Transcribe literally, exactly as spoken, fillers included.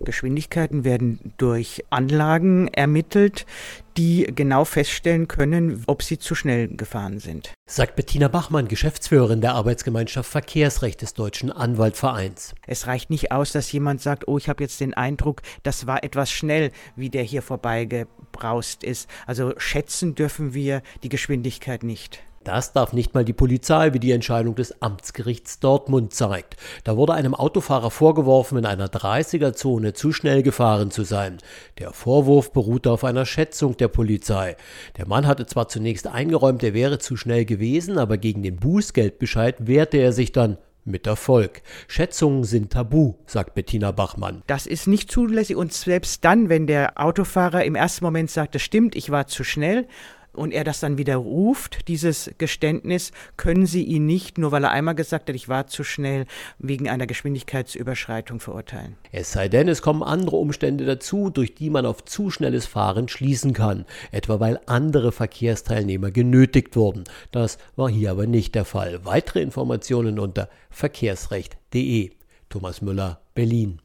Geschwindigkeiten werden durch Anlagen ermittelt, die genau feststellen können, ob sie zu schnell gefahren sind. Sagt Bettina Bachmann, Geschäftsführerin der Arbeitsgemeinschaft Verkehrsrecht des Deutschen Anwaltvereins. Es reicht nicht aus, dass jemand sagt, oh, ich habe jetzt den Eindruck, das war etwas schnell, wie der hier vorbeigebraust ist. Also schätzen dürfen wir die Geschwindigkeit nicht. Das darf nicht mal die Polizei, wie die Entscheidung des Amtsgerichts Dortmund zeigt. Da wurde einem Autofahrer vorgeworfen, in einer dreißiger-Zone zu schnell gefahren zu sein. Der Vorwurf beruhte auf einer Schätzung der Polizei. Der Mann hatte zwar zunächst eingeräumt, er wäre zu schnell gewesen, aber gegen den Bußgeldbescheid wehrte er sich dann. Mit Erfolg. Schätzungen sind tabu, sagt Bettina Bachmann. Das ist nicht zulässig und selbst dann, wenn der Autofahrer im ersten Moment sagt, das stimmt, ich war zu schnell, und er das dann wieder ruft, dieses Geständnis, können Sie ihn nicht, nur weil er einmal gesagt hat, ich war zu schnell, wegen einer Geschwindigkeitsüberschreitung verurteilen. Es sei denn, es kommen andere Umstände dazu, durch die man auf zu schnelles Fahren schließen kann, etwa weil andere Verkehrsteilnehmer genötigt wurden. Das war hier aber nicht der Fall. Weitere Informationen unter verkehrsrecht punkt de. Thomas Müller, Berlin.